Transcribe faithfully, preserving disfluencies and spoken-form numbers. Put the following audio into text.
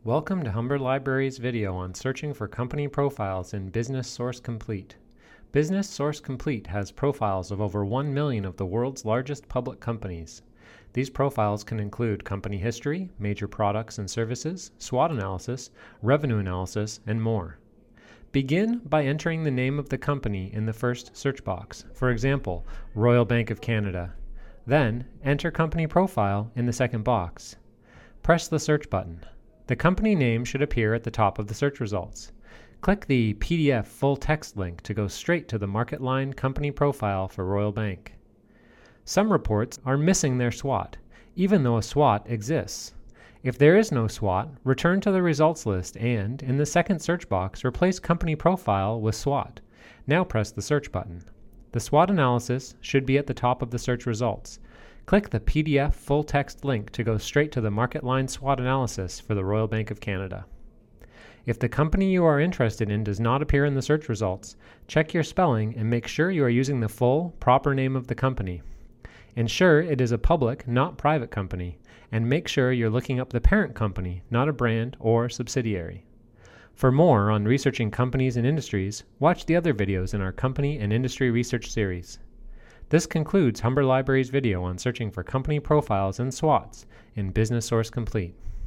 Welcome to Humber Library's video on searching for company profiles in Business Source Complete. Business Source Complete has profiles of over one million of the world's largest public companies. These profiles can include company history, major products and services, SWOT analysis, revenue analysis, and more. Begin by entering the name of the company in the first search box, for example, Royal Bank of Canada. Then, enter Company Profile in the second box. Press the search button. The company name should appear at the top of the search results. Click the P D F full text link to go straight to the MarketLine company profile for Royal Bank. Some reports are missing their SWOT, even though a SWOT exists. If there is no SWOT, return to the results list and, in the second search box, replace company profile with SWOT. Now press the search button. The SWOT analysis should be at the top of the search results. Click the P D F full text link to go straight to the MarketLine SWOT analysis for the Royal Bank of Canada. If the company you are interested in does not appear in the search results, check your spelling and make sure you are using the full, proper name of the company. Ensure it is a public, not private company, and make sure you're looking up the parent company, not a brand or subsidiary. For more on researching companies and industries, watch the other videos in our Company and Industry Research series. This concludes Humber Library's video on searching for company profiles and SWOTs in Business Source Complete.